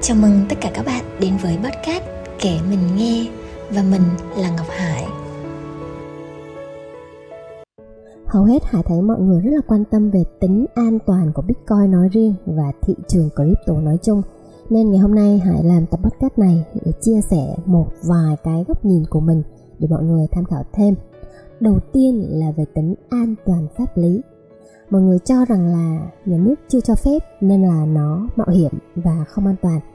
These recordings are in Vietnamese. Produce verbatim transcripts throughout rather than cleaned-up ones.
Chào mừng tất cả các bạn đến với podcast Kể Mình Nghe. Và mình là Ngọc Hải. Hầu hết Hải thấy mọi người rất là quan tâm về tính an toàn của Bitcoin nói riêng và thị trường crypto nói chung. Nên ngày hôm nay Hải làm tập podcast này để chia sẻ một vài cái góc nhìn của mình để mọi người tham khảo thêm. Đầu tiên là về tính an toàn pháp lý. Mọi người cho rằng là nhà nước chưa cho phép nên là nó mạo hiểm và không an toàn.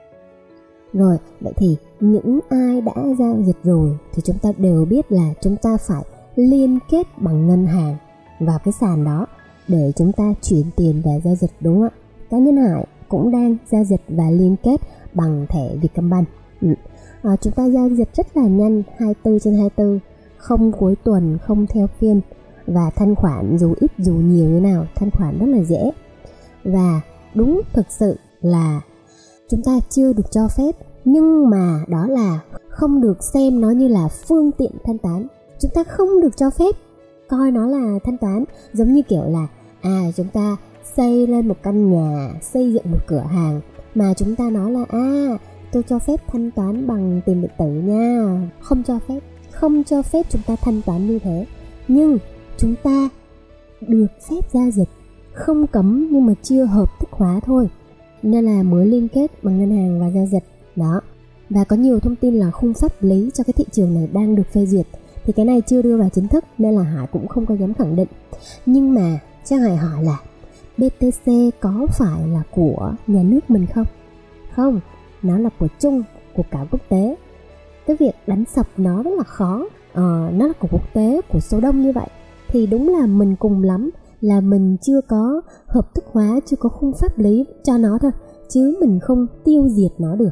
Rồi, vậy thì những ai đã giao dịch rồi thì chúng ta đều biết là chúng ta phải liên kết bằng ngân hàng vào cái sàn đó để chúng ta chuyển tiền và giao dịch, đúng không ạ? Cá nhân Hải cũng đang giao dịch và liên kết bằng thẻ Vietcombank. Ừ. À, chúng ta giao dịch rất là nhanh, hai mươi bốn trên hai mươi bốn, không cuối tuần, không theo phiên, và thanh khoản dù ít dù nhiều như nào, thanh khoản rất là dễ. Và đúng thực sự là chúng ta chưa được cho phép, nhưng mà đó là không được xem nó như là phương tiện thanh toán. Chúng ta không được cho phép coi nó là thanh toán. Giống như kiểu là à chúng ta xây lên một căn nhà, xây dựng một cửa hàng mà chúng ta nói là à tôi cho phép thanh toán bằng tiền điện tử nha. Không cho phép, không cho phép chúng ta thanh toán như thế. Nhưng chúng ta được phép giao dịch, không cấm nhưng mà chưa hợp thức hóa thôi, nên là mới liên kết bằng ngân hàng và giao dịch đó. Và có nhiều thông tin là khung pháp lý cho cái thị trường này đang được phê duyệt, thì cái này chưa đưa vào chính thức nên là Hải cũng không có dám khẳng định. Nhưng mà cho Hải hỏi là bê tê xê có phải là của nhà nước mình không? Không, nó là của chung, của cả quốc tế. Cái việc đánh sập nó rất là khó. ờ, Nó là của quốc tế, của số đông như vậy, thì đúng là mình cùng lắm là mình chưa có hợp thức hóa, chưa có khung pháp lý cho nó thôi, chứ mình không tiêu diệt nó được.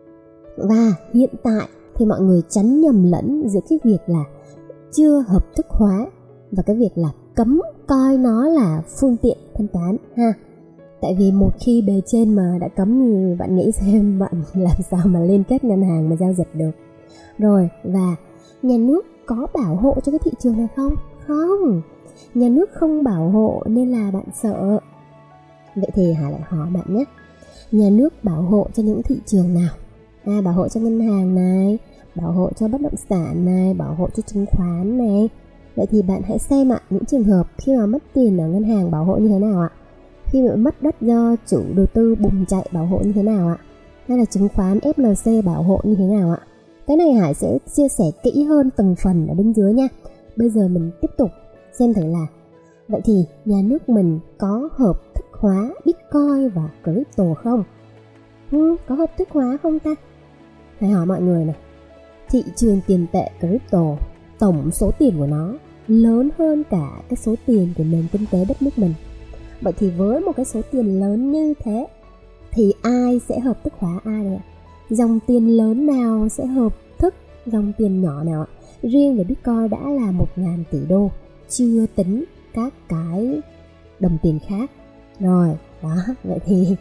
Và hiện tại thì mọi người tránh nhầm lẫn giữa cái việc là chưa hợp thức hóa và cái việc là cấm coi nó là phương tiện thanh toán ha. Tại vì một khi bề trên mà đã cấm thì bạn nghĩ xem bạn làm sao mà liên kết ngân hàng mà giao dịch được. Rồi, và nhà nước có bảo hộ cho cái thị trường này không? Không, nhà nước không bảo hộ nên là bạn sợ. Vậy thì Hà lại hỏi bạn nhé, nhà nước bảo hộ cho những thị trường nào? À, bảo hộ cho ngân hàng này, bảo hộ cho bất động sản này, bảo hộ cho chứng khoán này. Vậy thì bạn hãy xem ạ, những trường hợp khi mà mất tiền ở ngân hàng bảo hộ như thế nào ạ? Khi mà mất đất do chủ đầu tư bùng chạy bảo hộ như thế nào ạ? Hay là chứng khoán ép lờ xê bảo hộ như thế nào ạ? Cái này Hải sẽ chia sẻ kỹ hơn từng phần ở bên dưới nha. Bây giờ mình tiếp tục xem thử là vậy thì nhà nước mình có hợp thức hóa Bitcoin và crypto không? Ừ, có hợp thức hóa không ta? Hãy hỏi mọi người này, thị trường tiền tệ crypto, tổng số tiền của nó lớn hơn cả cái số tiền của nền kinh tế đất nước mình. Vậy thì với một cái số tiền lớn như thế thì ai sẽ hợp thức hóa ai đây ạ? Dòng tiền lớn nào sẽ hợp thức dòng tiền nhỏ nào ạ? Riêng về Bitcoin đã là một nghìn tỷ đô, chưa tính các cái đồng tiền khác. Rồi, đó, vậy thì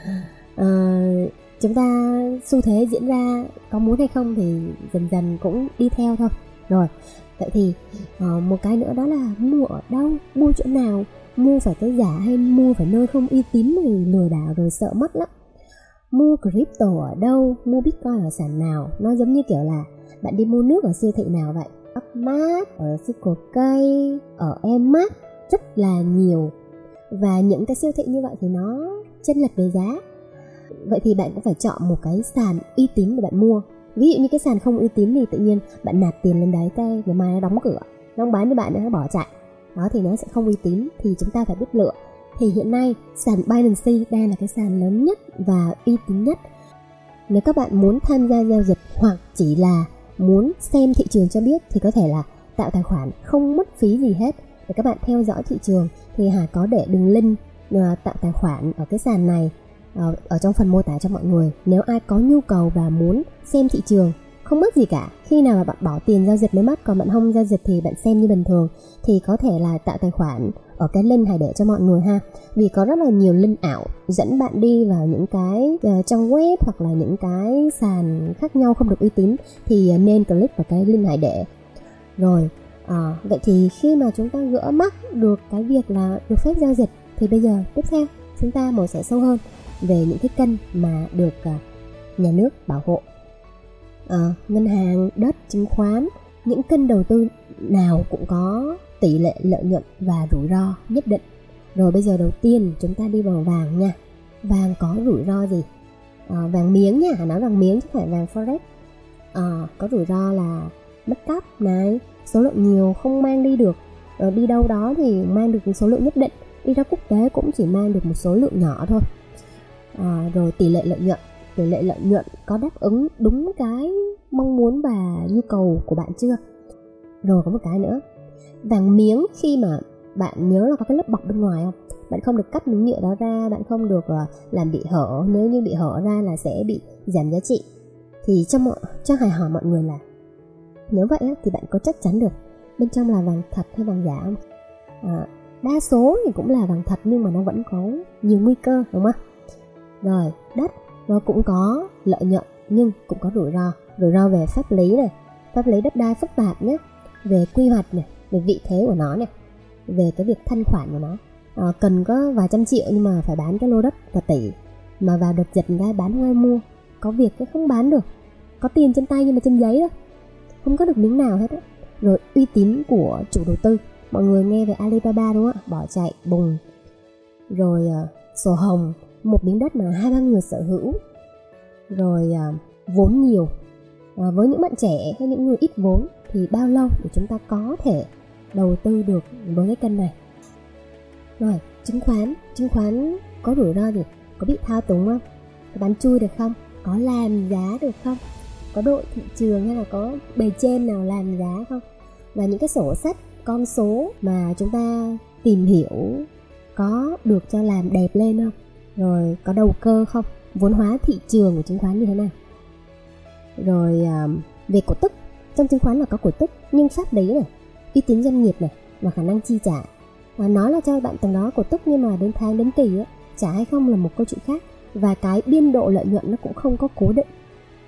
uh, chúng ta xu thế diễn ra có muốn hay không thì dần dần cũng đi theo thôi. Rồi, vậy thì uh, một cái nữa đó là mua ở đâu, mua chỗ nào, mua phải cái giả hay mua phải nơi không uy tín rồi lừa đảo rồi sợ mất lắm. Mua crypto ở đâu, mua Bitcoin ở sàn nào, nó giống như kiểu là bạn đi mua nước ở siêu thị nào vậy. Upmart, ở Circle K, ở Emart, rất là nhiều. Và những cái siêu thị như vậy thì nó chênh lệch về giá. Vậy thì bạn cũng phải chọn một cái sàn uy tín để bạn mua. Ví dụ như cái sàn không uy tín thì tự nhiên bạn nạp tiền lên đấy, cái ngày mai nó đóng cửa, nó không bán cho bạn nữa, nó bỏ chạy. Đó thì nó sẽ không uy tín, thì chúng ta phải biết lựa. Thì hiện nay sàn Binance đang là cái sàn lớn nhất và uy tín nhất. Nếu các bạn muốn tham gia giao dịch hoặc chỉ là muốn xem thị trường cho biết thì có thể là tạo tài khoản không mất phí gì hết để các bạn theo dõi thị trường. Thì Hà có để đường link tạo tài khoản ở cái sàn này ở trong phần mô tả cho mọi người. Nếu ai có nhu cầu và muốn xem thị trường không mất gì cả, khi nào mà bạn bỏ tiền giao dịch mới mất, còn bạn không giao dịch thì bạn xem như bình thường, thì có thể là tạo tài khoản ở cái link Hải để cho mọi người ha. Vì có rất là nhiều link ảo dẫn bạn đi vào những cái uh, trang web hoặc là những cái sàn khác nhau không được uy tín, thì nên click vào cái link Hải để. Rồi, à, vậy thì khi mà chúng ta gỡ mắc được cái việc là được phép giao dịch thì bây giờ tiếp theo chúng ta mổ xẻ sâu hơn. về những cái kênh mà được uh, nhà nước bảo hộ. uh, Ngân hàng, đất, chứng khoán, những kênh đầu tư nào cũng có tỷ lệ lợi nhuận và rủi ro nhất định. Rồi bây giờ đầu tiên chúng ta đi vào vàng nha. Vàng có rủi ro gì? À, vàng miếng nha, nói vàng miếng chứ không phải vàng forex. À, có rủi ro là mất cắp này, số lượng nhiều không mang đi được. Rồi đi đâu đó thì mang được một số lượng nhất định, đi ra quốc tế cũng chỉ mang được một số lượng nhỏ thôi. À, rồi tỷ lệ lợi nhuận, tỷ lệ lợi nhuận có đáp ứng đúng cái mong muốn và nhu cầu của bạn chưa? Rồi có một cái nữa, vàng miếng khi mà bạn nhớ là có cái lớp bọc bên ngoài không? Bạn không được cắt miếng nhựa đó ra, bạn không được làm bị hở. Nếu như bị hở ra là sẽ bị giảm giá trị. Thì cho, mọi, cho hài hỏi mọi người là nếu vậy thì bạn có chắc chắn được bên trong là vàng thật hay vàng giả không? À, đa số thì cũng là vàng thật nhưng mà nó vẫn có nhiều nguy cơ, đúng không? Rồi đất nó cũng có lợi nhuận nhưng cũng có rủi ro. Rủi ro về pháp lý này, pháp lý đất đai phức tạp nhé, về quy hoạch này, về vị thế của nó này, về cái việc thanh khoản của nó. À, cần có vài trăm triệu nhưng mà phải bán cái lô đất cả tỷ, mà vào đợt giật người bán không ai mua. Có việc cái không bán được, có tiền trên tay nhưng mà trên giấy thôi, không có được miếng nào hết á. Rồi uy tín của chủ đầu tư, mọi người nghe về Alibaba đúng không ạ? Bỏ chạy bùng. Rồi uh, sổ hồng, một miếng đất mà hai ba người sở hữu. Rồi uh, vốn nhiều. uh, Với những bạn trẻ hay những người ít vốn thì bao lâu để chúng ta có thể đầu tư được với cái kênh này? Rồi chứng khoán, chứng khoán có rủi ro gì? Có bị thao túng không? Có bán chui được không? Có làm giá được không? Có đội thị trường hay là có bề trên nào làm giá không? Và những cái sổ sách, con số mà chúng ta tìm hiểu có được cho làm đẹp lên không? Rồi có đầu cơ không? Vốn hóa thị trường của chứng khoán như thế nào? Rồi uh, về cổ tức, trong chứng khoán là có cổ tức nhưng pháp lý này, uy tín doanh nghiệp này và khả năng chi trả. Và nói là cho bạn tầng đó cổ tức nhưng mà đến tháng đến kỳ ấy, trả hay không là một câu chuyện khác. Và cái biên độ lợi nhuận nó cũng không có cố định.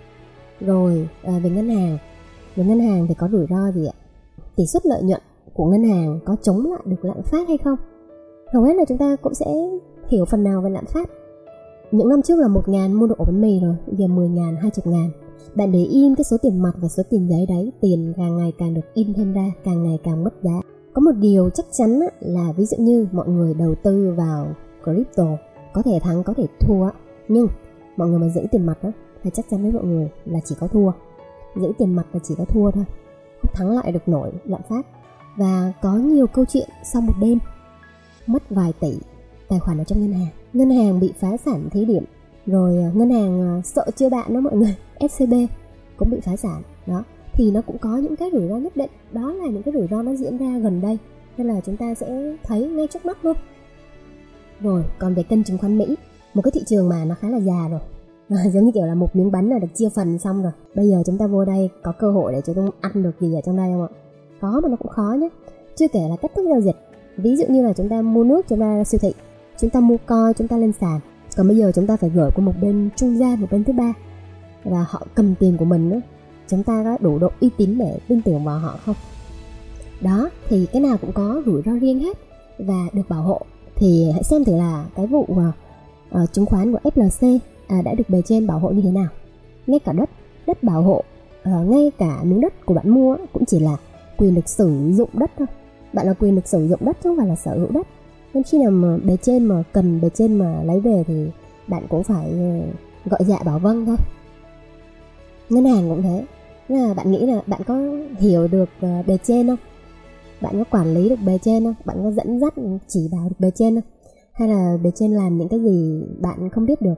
Rồi à, về ngân hàng, về ngân hàng thì có rủi ro gì ạ? Tỷ suất lợi nhuận của ngân hàng có chống lại được lạm phát hay không? Hầu hết là chúng ta cũng sẽ hiểu phần nào về lạm phát. Những năm trước là một ngàn mua được ổ bánh mì rồi, giờ mười ngàn, hai mươi ngàn. Bạn để in cái số tiền mặt và số tiền giấy đấy, tiền càng ngày càng được in thêm ra, càng ngày càng mất giá. Có một điều chắc chắn là ví dụ như mọi người đầu tư vào crypto, có thể thắng có thể thua, nhưng mọi người mà giữ tiền mặt đó, thì chắc chắn với mọi người là chỉ có thua. Giữ tiền mặt là chỉ có thua thôi, không thắng lại được nổi lạm phát. Và có nhiều câu chuyện sau một đêm mất vài tỷ tài khoản ở trong ngân hàng. Ngân hàng bị phá sản thí điểm. Rồi ngân hàng sợ chưa bạn đó mọi người, ét xê bê cũng bị phá sản đó. Thì nó cũng có những cái rủi ro nhất định. Đó là những cái rủi ro nó diễn ra gần đây, nên là chúng ta sẽ thấy ngay trước mắt luôn. Rồi còn về kênh chứng khoán Mỹ, một cái thị trường mà nó khá là già rồi, à, giống như kiểu là một miếng bánh là được chia phần xong rồi. Bây giờ chúng ta vô đây có cơ hội để chúng ta ăn được gì ở trong đây không ạ? Có mà nó cũng khó nhé. Chưa kể là cách thức giao dịch. Ví dụ như là chúng ta mua nước, chúng ta ra siêu thị, chúng ta mua coin, chúng ta lên sàn. Còn bây giờ chúng ta phải gửi qua một bên trung gian, một bên thứ ba, và họ cầm tiền của mình nữa. Chúng ta có đủ độ uy tín để tin tưởng vào họ không? Đó, thì cái nào cũng có rủi ro riêng hết và được bảo hộ. Thì hãy xem thử là cái vụ uh, uh, chứng khoán của ép lờ xê uh, đã được bề trên bảo hộ như thế nào. Ngay cả đất, đất bảo hộ, uh, ngay cả miếng đất của bạn mua cũng chỉ là quyền được sử dụng đất thôi. Bạn là quyền được sử dụng đất chứ không phải là sở hữu đất. Nên khi nào mà bề trên mà cần bề trên mà lấy về thì bạn cũng phải uh, gọi dạ bảo vâng thôi. Ngân hàng cũng thế. Nên là bạn nghĩ là bạn có hiểu được uh, bề trên không? Bạn có quản lý được bề trên không? Bạn có dẫn dắt chỉ bảo được bề trên không? Hay là bề trên làm những cái gì bạn không biết được?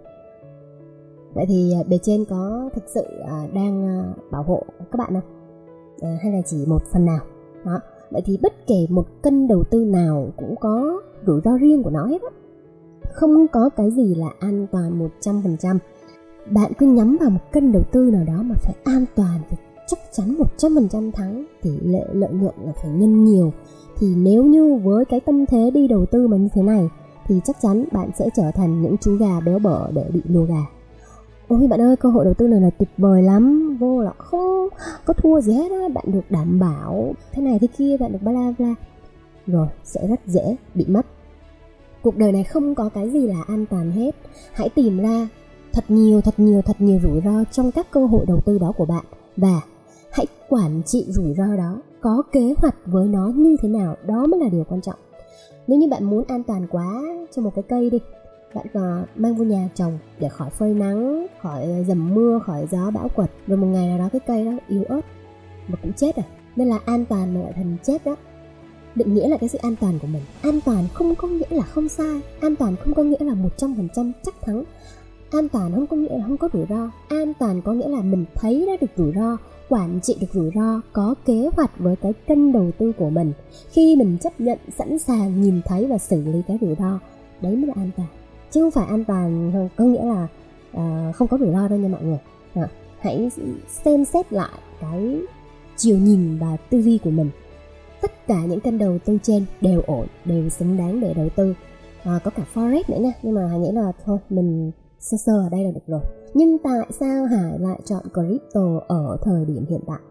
Vậy thì bề trên có thực sự đang bảo hộ các bạn không? À, hay là chỉ một phần nào? Đó. Vậy thì bất kể một kênh đầu tư nào cũng có rủi ro riêng của nó hết á. Không có cái gì là an toàn một trăm phần trăm. Bạn cứ nhắm vào một kênh đầu tư nào đó mà phải an toàn, phải chắc chắn một trăm phần trăm thắng, tỷ lệ lợi nhuận là phải nhân nhiều. Thì nếu như với cái tâm thế đi đầu tư mà như thế này thì chắc chắn bạn sẽ trở thành những chú gà béo bở để bị lùa gà. Ôi bạn ơi, cơ hội đầu tư này là tuyệt vời lắm, vô là không có thua gì hết á, bạn được đảm bảo thế này thế kia, bạn được bla bla, rồi sẽ rất dễ bị mất. Cuộc đời này không có cái gì là an toàn hết. Hãy tìm ra thật nhiều, thật nhiều, thật nhiều rủi ro trong các cơ hội đầu tư đó của bạn. Và hãy quản trị rủi ro đó, có kế hoạch với nó như thế nào, đó mới là điều quan trọng. Nếu như bạn muốn an toàn quá cho một cái cây đi, bạn mang vô nhà trồng để khỏi phơi nắng, khỏi dầm mưa, khỏi gió bão quật, rồi một ngày nào đó cái cây đó yếu ớt mà cũng chết à. Nên là an toàn mà lại thành chết đó. Định nghĩa là cái sự an toàn của mình. An toàn không có nghĩa là không sai, an toàn không có nghĩa là một trăm phần trăm chắc thắng, an toàn không có nghĩa là không có rủi ro. An toàn có nghĩa là mình thấy ra được rủi ro, quản trị được rủi ro, có kế hoạch với cái kênh đầu tư của mình. Khi mình chấp nhận, sẵn sàng nhìn thấy và xử lý cái rủi ro, đấy mới là an toàn. Chứ không phải an toàn có nghĩa là uh, không có rủi ro đâu nha mọi người. À, hãy xem xét lại cái chiều nhìn và tư duy của mình. Tất cả những kênh đầu tư trên đều ổn, đều xứng đáng để đầu tư. À, có cả Forex nữa nha, nhưng mà Hải nghĩ là thôi mình sơ sơ ở đây là được rồi. Nhưng tại sao Hải lại chọn crypto ở thời điểm hiện tại?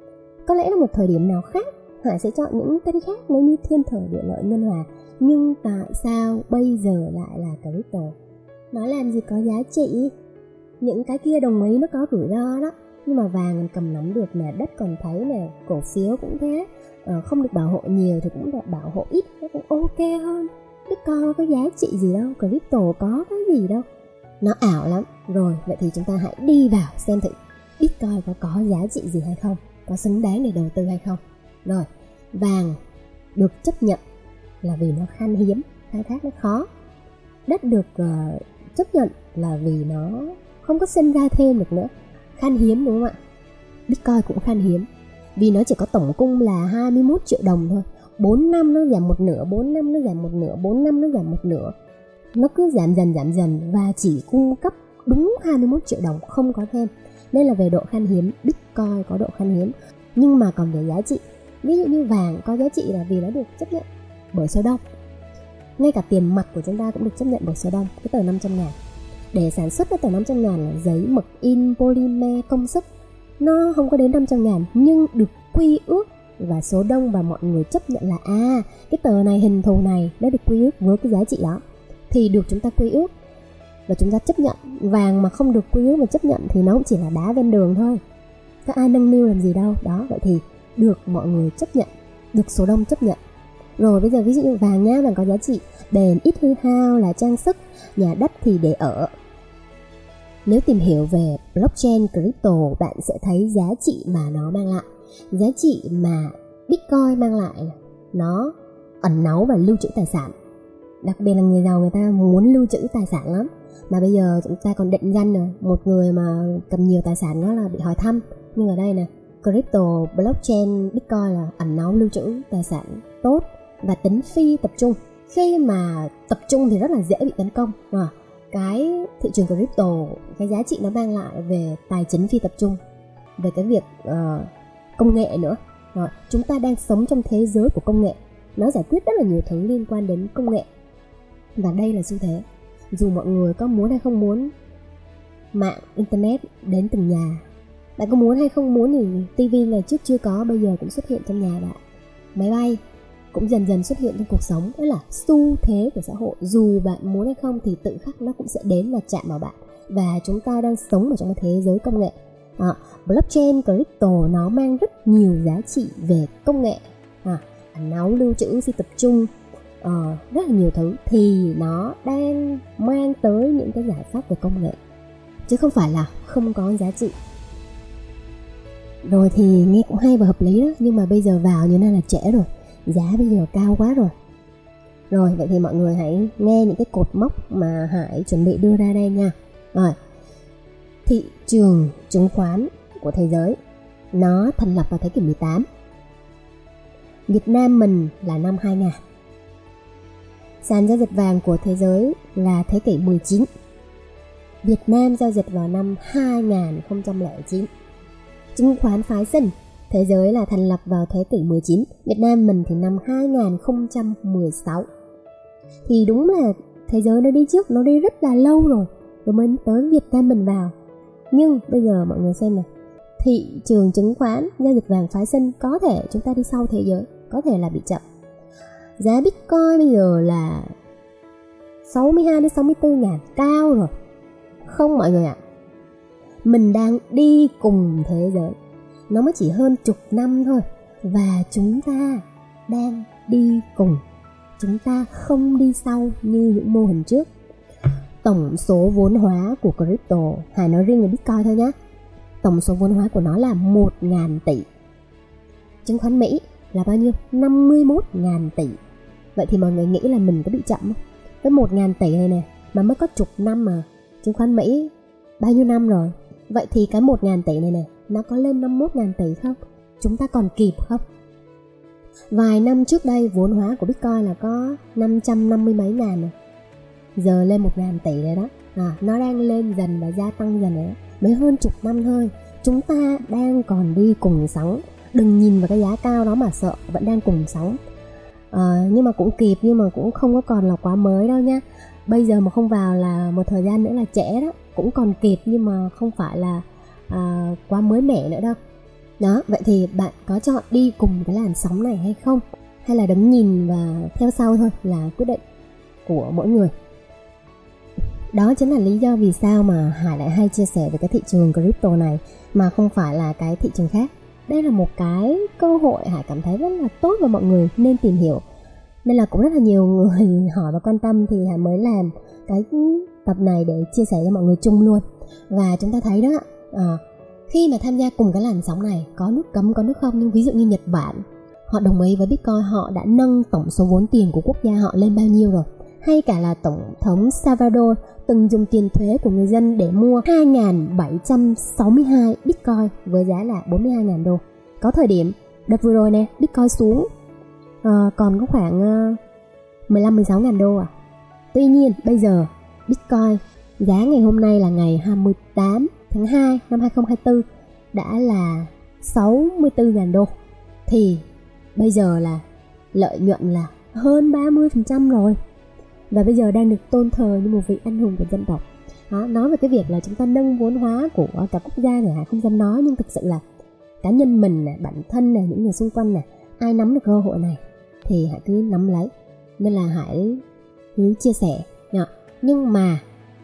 Có lẽ là một thời điểm nào khác Hải sẽ chọn những kênh khác nếu như thiên thời địa lợi nhân hòa. Nhưng tại sao bây giờ lại là crypto? Nó làm gì có giá trị? Những cái kia đồng ý nó có rủi ro đó, nhưng mà vàng mình cầm nắm được nè, đất còn thấy nè, cổ phiếu cũng thế. Ờ, không được bảo hộ nhiều thì cũng được bảo hộ ít, nó cũng ok hơn. Bitcoin có giá trị gì đâu, crypto có cái gì đâu, nó ảo lắm. Rồi vậy thì chúng ta hãy đi vào xem thử Bitcoin có có giá trị gì hay không, có xứng đáng để đầu tư hay không. Rồi, vàng được chấp nhận là vì nó khan hiếm, khai thác nó khó. Đất được uh, chấp nhận là vì nó không có sinh ra thêm được nữa, khan hiếm đúng không ạ? Bitcoin cũng khan hiếm vì nó chỉ có tổng cung là hai mươi mốt triệu đồng thôi. Bốn năm nó giảm một nửa, bốn năm nó giảm một nửa, bốn năm nó giảm một nửa. Nó cứ giảm dần giảm dần và chỉ cung cấp đúng hai mươi mốt triệu đồng, không có thêm. Nên là về độ khan hiếm, Bitcoin có độ khan hiếm. Nhưng mà còn về giá trị, ví dụ như vàng có giá trị là vì nó được chấp nhận bởi số đông. Ngay cả tiền mặt của chúng ta cũng được chấp nhận bởi số đông. Cái tờ năm trăm ngàn, để sản xuất cái tờ năm trăm ngàn là giấy, mực, in, polymer, công sức nó không có đến năm trăm ngàn, nhưng được quy ước và số đông và mọi người chấp nhận là à, cái tờ này, hình thù này nó được quy ước với cái giá trị đó thì được chúng ta quy ước và chúng ta chấp nhận. Vàng mà không được quy ước mà chấp nhận thì nó cũng chỉ là đá ven đường thôi, có ai nâng niu làm gì đâu. Đó, vậy thì được mọi người chấp nhận, được số đông chấp nhận. Rồi bây giờ ví dụ như vàng nhá, vàng có giá trị bền, ít hư hao, là trang sức, nhà đất thì để ở. Nếu tìm hiểu về blockchain crypto, bạn sẽ thấy giá trị mà nó mang lại. Giá trị mà Bitcoin mang lại, nó ẩn náu và lưu trữ tài sản. Đặc biệt là người giàu, người ta muốn lưu trữ tài sản lắm. Mà bây giờ chúng ta còn định danh rồi, một người mà cầm nhiều tài sản đó là bị hỏi thăm. Nhưng ở đây nè, crypto, blockchain, Bitcoin là ẩn náu lưu trữ tài sản tốt và tính phi tập trung. Khi mà tập trung thì rất là dễ bị tấn công. à, Cái thị trường crypto, cái giá trị nó mang lại về tài chính phi tập trung, về cái việc uh, công nghệ nữa. Rồi, chúng ta đang sống trong thế giới của công nghệ, nó giải quyết rất là nhiều thứ liên quan đến công nghệ. Và đây là xu thế. Dù mọi người có muốn hay không muốn, mạng, internet đến từng nhà. Bạn có muốn hay không muốn thì tivi ngày trước chưa có, bây giờ cũng xuất hiện trong nhà bạn. Máy bay cũng dần dần xuất hiện trong cuộc sống. Đó là xu thế của xã hội. Dù bạn muốn hay không thì tự khắc nó cũng sẽ đến và chạm vào bạn. Và chúng ta đang sống ở trong cái thế giới công nghệ. à, Blockchain, crypto nó mang rất nhiều giá trị về công nghệ, à, náu lưu trữ phi tập trung, uh, rất là nhiều thứ. Thì nó đang mang tới những cái giải pháp về công nghệ, chứ không phải là không có giá trị. Rồi thì nghe cũng hay và hợp lý đó, nhưng mà bây giờ vào như này là trễ rồi, giá bây giờ cao quá rồi. Rồi vậy thì mọi người hãy nghe những cái cột mốc mà Hải chuẩn bị đưa ra đây nha. Rồi, thị trường chứng khoán của thế giới nó thành lập vào thế kỷ mười tám. Việt Nam mình là năm hai nghìn. Sàn giao dịch vàng của thế giới là thế kỷ mười chín. Việt Nam giao dịch vào năm hai nghìn không trăm lẻ chín. Chứng khoán phái sinh thế giới là thành lập vào thế kỷ mười chín. Việt Nam mình thì năm hai nghìn không trăm mười sáu. Thì đúng là thế giới nó đi trước, nó đi rất là lâu rồi, rồi mới tới Việt Nam mình vào. Nhưng bây giờ mọi người xem này, thị trường chứng khoán giao dịch vàng phái sinh có thể chúng ta đi sau thế giới, có thể là bị chậm. Giá Bitcoin bây giờ là sáu mươi hai đến sáu mươi tư ngàn, cao rồi. Không mọi người ạ, à, mình đang đi cùng thế giới. Nó mới chỉ hơn chục năm thôi. Và chúng ta đang đi cùng. Chúng ta không đi sau như những mô hình trước. Tổng số vốn hóa của crypto, Hải nói riêng về Bitcoin thôi nhé, tổng số vốn hóa của nó là một nghìn tỷ. Chứng khoán Mỹ là bao nhiêu? năm mươi mốt nghìn tỷ. Vậy thì mọi người nghĩ là mình có bị chậm không? Với một nghìn tỷ này nè, mà mới có chục năm mà. Chứng khoán Mỹ bao nhiêu năm rồi? Vậy thì cái một nghìn tỷ này nè, nó có lên năm mươi mốt nghìn tỷ không? Chúng ta còn kịp không? Vài năm trước đây vốn hóa của Bitcoin là có năm trăm năm mươi mấy ngàn này. Giờ lên một nghìn tỷ rồi đó. À, nó đang lên dần và gia tăng dần rồi đó. Mới hơn chục năm thôi. Chúng ta đang còn đi cùng sóng. Đừng nhìn vào cái giá cao đó mà sợ, vẫn đang cùng sóng. à, Nhưng mà cũng kịp, nhưng mà cũng không có còn là quá mới đâu nha. Bây giờ mà không vào là một thời gian nữa là trễ đó. Cũng còn kịp nhưng mà không phải là à, quá mới mẻ nữa đâu. Đó, vậy thì bạn có chọn đi cùng cái làn sóng này hay không? Hay là đứng nhìn và theo sau thôi là quyết định của mỗi người. Đó chính là lý do vì sao mà Hải lại hay chia sẻ về cái thị trường crypto này mà không phải là cái thị trường khác. Đây là một cái cơ hội Hải cảm thấy rất là tốt và mọi người nên tìm hiểu. Nên là cũng rất là nhiều người hỏi và quan tâm thì Hải mới làm cái tập này để chia sẻ cho mọi người chung luôn. Và chúng ta thấy đó, à, khi mà tham gia cùng cái làn sóng này, có nước cấm có nước không. Nhưng ví dụ như Nhật Bản, họ đồng ý với Bitcoin, họ đã nâng tổng số vốn tiền của quốc gia họ lên bao nhiêu rồi. Hay cả là Tổng thống Salvador từng dùng tiền thuế của người dân để mua hai nghìn bảy trăm sáu mươi hai Bitcoin với giá là bốn mươi hai nghìn đô. Có thời điểm đợt vừa rồi nè, Bitcoin xuống à, còn có khoảng uh, mười lăm mười sáu nghìn đô à. Tuy nhiên bây giờ Bitcoin giá ngày hôm nay là ngày hai mươi tám tháng hai năm hai không hai tư đã là sáu mươi tư nghìn đô. Thì bây giờ là lợi nhuận là hơn ba mươi phần trăm rồi. Và bây giờ đang được tôn thờ như một vị anh hùng của dân tộc. Đó, nói về cái việc là chúng ta nâng vốn hóa của cả quốc gia thì Hải không dám nói. Nhưng thực sự là cá nhân mình, này, bản thân, này, những người xung quanh, này, ai nắm được cơ hội này thì Hải cứ nắm lấy. Nên là Hải cứ chia sẻ. Đó. Nhưng mà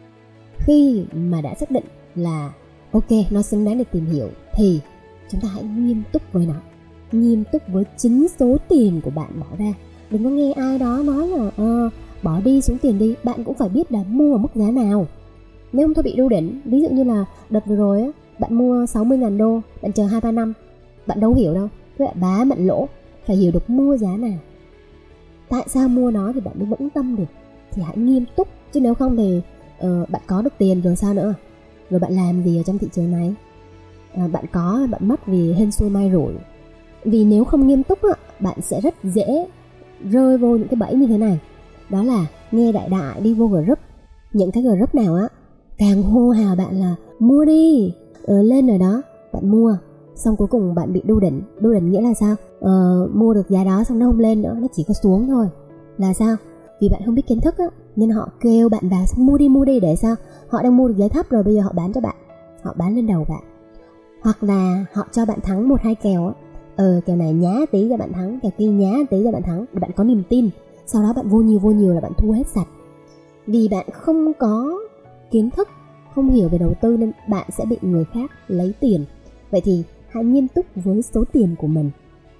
khi mà đã xác định là ok, nó xứng đáng để tìm hiểu thì chúng ta hãy nghiêm túc với nó. Nghiêm túc với chính số tiền của bạn bỏ ra. Đừng có nghe ai đó nói là ờ, bỏ đi xuống tiền đi. Bạn cũng phải biết là mua ở mức giá nào. Nếu không thôi bị đu đỉnh. Ví dụ như là đợt vừa rồi á, bạn mua sáu mươi nghìn đô, bạn chờ hai ba năm, bạn đâu hiểu đâu, các bạn bá bạn lỗ. Phải hiểu được mua giá nào, tại sao mua nó thì bạn mới vững tâm được. Thì hãy nghiêm túc. Chứ nếu không thì uh, bạn có được tiền rồi sao nữa. Rồi bạn làm gì ở trong thị trường này? À, bạn có, bạn mất vì hên xui may rủi. Vì nếu không nghiêm túc á, bạn sẽ rất dễ rơi vô những cái bẫy như thế này. Đó là nghe đại đại đi vô group. Những cái group nào á càng hô hào bạn là mua đi, ờ, lên rồi đó, bạn mua. Xong cuối cùng bạn bị đu đỉnh. Đu đỉnh nghĩa là sao? Ờ, mua được giá đó xong nó không lên nữa, nó chỉ có xuống thôi. Là sao? Vì bạn không biết kiến thức á, nên họ kêu bạn vào xong mua đi mua đi. Để sao? Họ đang mua được giá thấp rồi, bây giờ họ bán cho bạn, họ bán lên đầu bạn. Hoặc là họ cho bạn thắng một hai kèo á, ờ kèo này nhá tí cho bạn thắng, kèo kia nhá tí cho bạn thắng, để bạn có niềm tin. Sau đó bạn vô nhiều vô nhiều là bạn thua hết sạch. Vì bạn không có kiến thức, không hiểu về đầu tư nên bạn sẽ bị người khác lấy tiền. Vậy thì hãy nghiêm túc với số tiền của mình.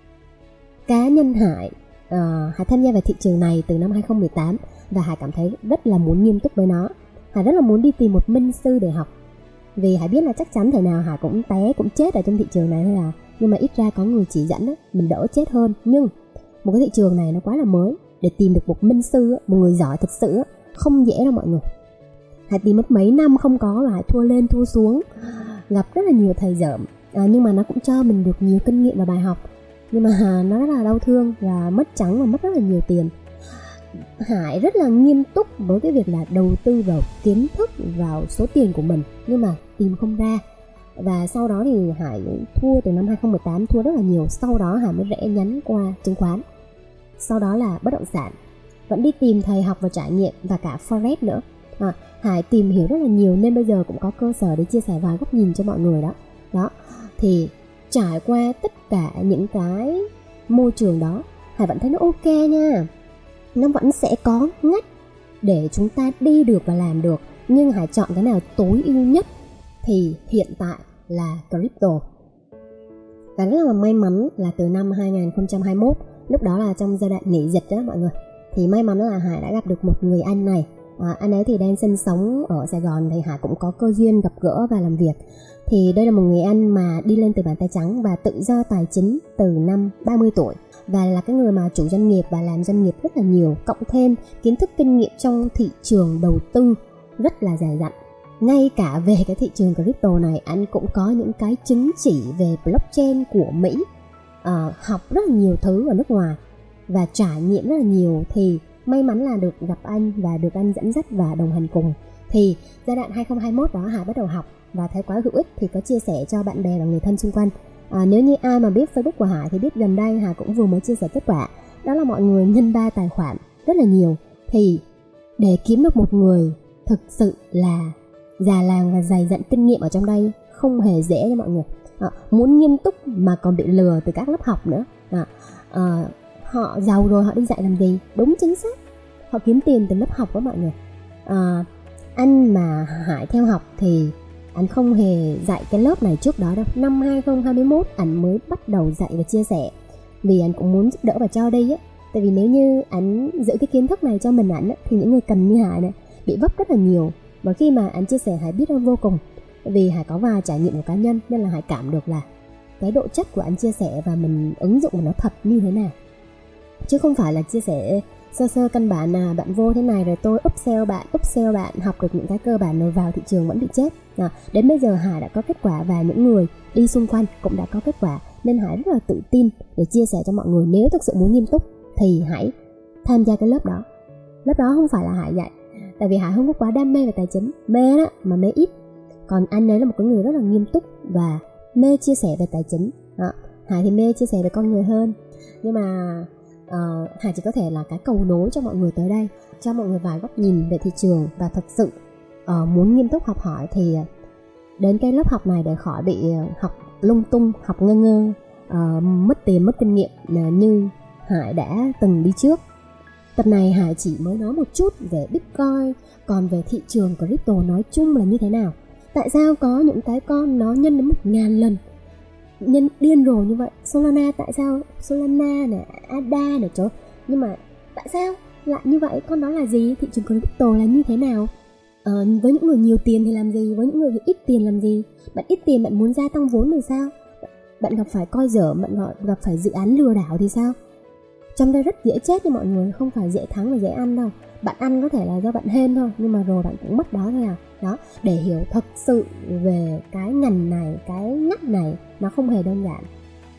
Cá nhân Hải, uh, Hải tham gia vào thị trường này từ năm hai không một tám và Hải cảm thấy rất là muốn nghiêm túc với nó. Hải rất là muốn đi tìm một minh sư để học. Vì Hải biết là chắc chắn thể nào Hải cũng té, cũng chết ở trong thị trường này. Là nhưng mà ít ra có người chỉ dẫn, mình đỡ chết hơn. Nhưng một cái thị trường này nó quá là mới. Để tìm được một minh sư, một người giỏi thật sự không dễ đâu mọi người. Hải tìm mất mấy năm không có và Hải thua lên thua xuống, gặp rất là nhiều thầy dởm. À, nhưng mà nó cũng cho mình được nhiều kinh nghiệm và bài học. Nhưng mà nó rất là đau thương và mất trắng và mất rất là nhiều tiền. Hải rất là nghiêm túc với cái việc là đầu tư vào kiến thức, vào số tiền của mình, nhưng mà tìm không ra. Và sau đó thì Hải thua từ năm hai không một tám, thua rất là nhiều. Sau đó Hải mới rẽ nhánh qua chứng khoán, sau đó là bất động sản. Vẫn đi tìm thầy học và trải nghiệm, và cả Forex nữa. à, Hải tìm hiểu rất là nhiều nên bây giờ cũng có cơ sở để chia sẻ vài góc nhìn cho mọi người đó. Đó, thì trải qua tất cả những cái môi trường đó, Hải vẫn thấy nó ok nha. Nó vẫn sẽ có ngách để chúng ta đi được và làm được, nhưng hãy chọn cái nào tối ưu nhất thì hiện tại là crypto. Và rất là may mắn là từ năm hai không hai mốt, lúc đó là trong giai đoạn nghỉ dịch đó mọi người, thì may mắn là Hải đã gặp được một người anh này. à, Anh ấy thì đang sinh sống ở Sài Gòn, thì Hải cũng có cơ duyên gặp gỡ và làm việc. Thì đây là một người anh mà đi lên từ bàn tay trắng và tự do tài chính từ năm ba mươi tuổi, và là cái người mà chủ doanh nghiệp và làm doanh nghiệp rất là nhiều, cộng thêm kiến thức kinh nghiệm trong thị trường đầu tư rất là dày dặn. Ngay cả về cái thị trường crypto này, anh cũng có những cái chứng chỉ về blockchain của Mỹ, à, học rất là nhiều thứ ở nước ngoài và trải nghiệm rất là nhiều. Thì may mắn là được gặp anh và được anh dẫn dắt và đồng hành cùng. Thì giai đoạn hai không hai mốt đó Hải bắt đầu học và thấy quá hữu ích thì có chia sẻ cho bạn bè và người thân xung quanh. à, Nếu như ai mà biết Facebook của Hải thì biết gần đây Hải cũng vừa mới chia sẻ kết quả, đó là mọi người nhân ba tài khoản rất là nhiều. Thì để kiếm được một người thực sự là già làng và dày dặn kinh nghiệm ở trong đây không hề dễ nha mọi người. à, Muốn nghiêm túc mà còn bị lừa từ các lớp học nữa. à, à, Họ giàu rồi họ đi dạy làm gì? Đúng chính xác, họ kiếm tiền từ lớp học đó mọi người. à, Anh mà Hải theo học thì anh không hề dạy cái lớp này trước đó đâu. Năm hai không hai mốt anh mới bắt đầu dạy và chia sẻ, vì anh cũng muốn giúp đỡ và cho đi á. Tại vì nếu như anh giữ cái kiến thức này cho mình ảnh á, thì những người cần như Hải này bị vấp rất là nhiều. Và khi mà anh chia sẻ Hải biết ơn vô cùng, vì Hải có vài trải nghiệm của cá nhân nên là Hải cảm được là cái độ chất của anh chia sẻ và mình ứng dụng của nó thật như thế nào, chứ không phải là chia sẻ sơ sơ căn bản là bạn vô thế này rồi tôi upsell bạn, upsell bạn học được những cái cơ bản rồi vào thị trường vẫn bị chết. à, Đến bây giờ Hải đã có kết quả và những người đi xung quanh cũng đã có kết quả, nên Hải rất là tự tin để chia sẻ cho mọi người. Nếu thực sự muốn nghiêm túc thì hãy tham gia cái lớp đó. Lớp đó không phải là Hải dạy, tại vì Hải không có quá đam mê về tài chính, mê đó mà mê ít. Còn anh ấy là một cái người rất là nghiêm túc và mê chia sẻ về tài chính. à, Hải thì mê chia sẻ về con người hơn. Nhưng mà uh, Hải chỉ có thể là cái cầu nối cho mọi người tới đây, cho mọi người vài góc nhìn về thị trường. Và thật sự uh, muốn nghiêm túc học hỏi thì đến cái lớp học này để khỏi bị học lung tung, học ngơ ngơ, uh, mất tiền, mất kinh nghiệm uh, như Hải đã từng đi trước. Tập này Hải chỉ mới nói một chút về Bitcoin, còn về thị trường crypto nói chung là như thế nào. Tại sao có những cái con nó nhân đến một ngàn lần, nhân điên rồ như vậy. Solana, tại sao Solana này, a đê a này, trời. Nhưng mà tại sao lại như vậy? Con đó là gì? Thị trường crypto là như thế nào? Ờ, với những người nhiều tiền thì làm gì? Với những người ít tiền làm gì? Bạn ít tiền bạn muốn gia tăng vốn thì sao? Bạn gặp phải coi dở, bạn gặp phải dự án lừa đảo thì sao? Trong đây rất dễ chết nha mọi người, không phải dễ thắng và dễ ăn đâu. Bạn ăn có thể là do bạn hên thôi, nhưng mà rồi bạn cũng mất đó thôi à. Đó, để hiểu thật sự về cái ngành này, cái ngách này, nó không hề đơn giản.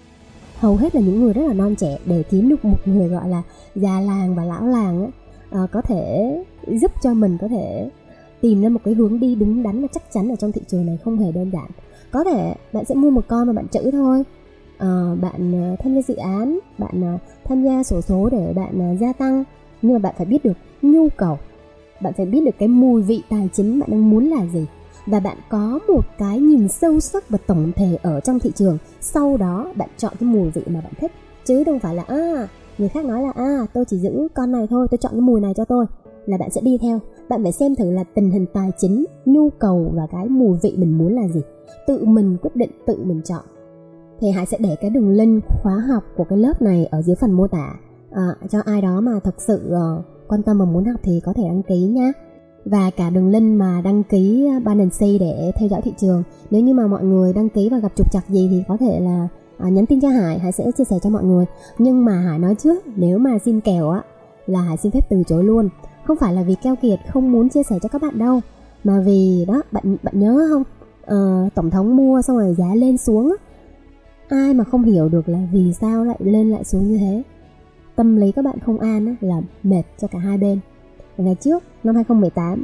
Hầu hết là những người rất là non trẻ, để kiếm được một người gọi là già làng và lão làng ấy, à, có thể giúp cho mình có thể tìm ra một cái hướng đi đúng đắn và chắc chắn ở trong thị trường này không hề đơn giản. Có thể bạn sẽ mua một con mà bạn trữ thôi. À, bạn tham gia dự án, bạn tham gia xổ số để bạn gia tăng, nhưng mà bạn phải biết được nhu cầu, bạn phải biết được cái mùi vị tài chính bạn đang muốn là gì, và bạn có một cái nhìn sâu sắc và tổng thể ở trong thị trường. Sau đó bạn chọn cái mùi vị mà bạn thích, chứ không phải là à, người khác nói là à, tôi chỉ giữ con này thôi, tôi chọn cái mùi này cho tôi, là bạn sẽ đi theo. Bạn phải xem thử là tình hình tài chính, nhu cầu và cái mùi vị mình muốn là gì, tự mình quyết định, tự mình chọn. Thì Hải sẽ để cái đường link khóa học của cái lớp này ở dưới phần mô tả, à, cho ai đó mà thật sự uh, quan tâm và muốn học thì có thể đăng ký nhé. Và cả đường link mà đăng ký Binance để theo dõi thị trường. Nếu như mà mọi người đăng ký và gặp trục trặc gì thì có thể là uh, nhắn tin cho Hải, Hải sẽ chia sẻ cho mọi người. Nhưng mà Hải nói trước, nếu mà xin kèo á là Hải xin phép từ chối luôn. Không phải là vì keo kiệt không muốn chia sẻ cho các bạn đâu, mà vì đó, bạn bạn nhớ không, uh, tổng thống mua xong rồi giá lên xuống á, ai mà không hiểu được là vì sao lại lên lại xuống như thế. Tâm lý các bạn không an á, là mệt cho cả hai bên. Ngày trước, năm hai không một tám,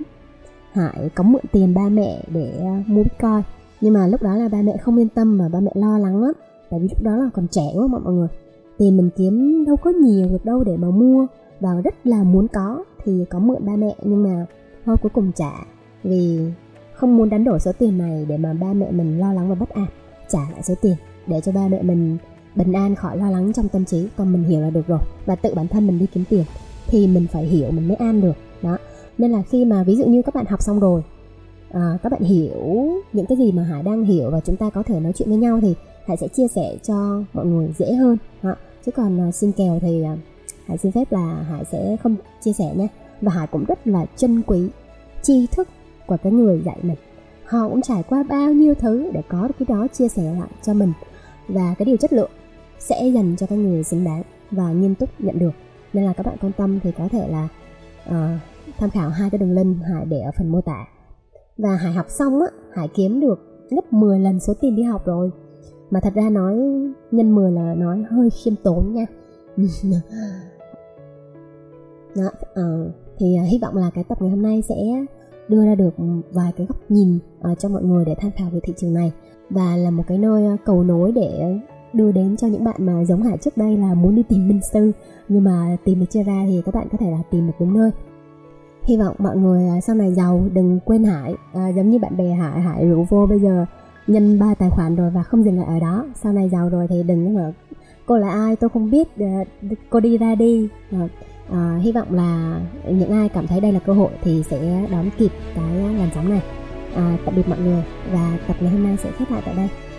Hải có mượn tiền ba mẹ để uh, mua Bitcoin. Nhưng mà lúc đó là ba mẹ không yên tâm mà ba mẹ lo lắng lắm. Tại vì lúc đó là còn trẻ quá mọi người. Tiền mình kiếm đâu có nhiều được đâu để mà mua, và rất là muốn có thì có mượn ba mẹ. Nhưng mà thôi cuối cùng trả, vì không muốn đánh đổi số tiền này để mà ba mẹ mình lo lắng và bất an. Trả lại số tiền để cho ba mẹ mình bình an khỏi lo lắng trong tâm trí. Còn mình hiểu là được rồi, và tự bản thân mình đi kiếm tiền thì mình phải hiểu mình mới an được đó. Nên là khi mà ví dụ như các bạn học xong rồi, à, các bạn hiểu những cái gì mà Hải đang hiểu và chúng ta có thể nói chuyện với nhau, thì Hải sẽ chia sẻ cho mọi người dễ hơn. À, chứ còn uh, xin kèo thì uh, Hải xin phép là Hải sẽ không chia sẻ nha. Và Hải cũng rất là trân quý tri thức của cái người dạy mình. Họ cũng trải qua bao nhiêu thứ để có được cái đó chia sẻ lại cho mình. Và cái điều chất lượng sẽ dành cho cái người xứng đáng và nghiêm túc nhận được. Nên là các bạn quan tâm thì có thể là uh, tham khảo hai cái đường link Hải để ở phần mô tả. Và Hải học xong á, Hải kiếm được gấp mười lần số tiền đi học rồi. Mà thật ra nói nhân mười là nói hơi khiêm tốn nha. Đó, uh, thì uh, hy vọng là cái tập ngày hôm nay sẽ đưa ra được vài cái góc nhìn uh, cho mọi người để tham khảo về thị trường này, và là một cái nơi uh, cầu nối để đưa đến cho những bạn mà giống Hải trước đây là muốn đi tìm minh sư nhưng mà tìm được chưa ra, thì các bạn có thể là tìm được đúng nơi. Hy vọng mọi người uh, sau này giàu đừng quên Hải, uh, giống như bạn bè Hải, Hải rủ vô bây giờ nhân ba tài khoản rồi và không dừng lại ở đó. Sau này giàu rồi thì đừng nói cô là ai tôi không biết, uh, cô đi ra đi. uh, À, hy vọng là những ai cảm thấy đây là cơ hội thì sẽ đón kịp cái làn sóng này. à, Tạm biệt mọi người, và tập ngày hôm nay sẽ khép lại tại đây.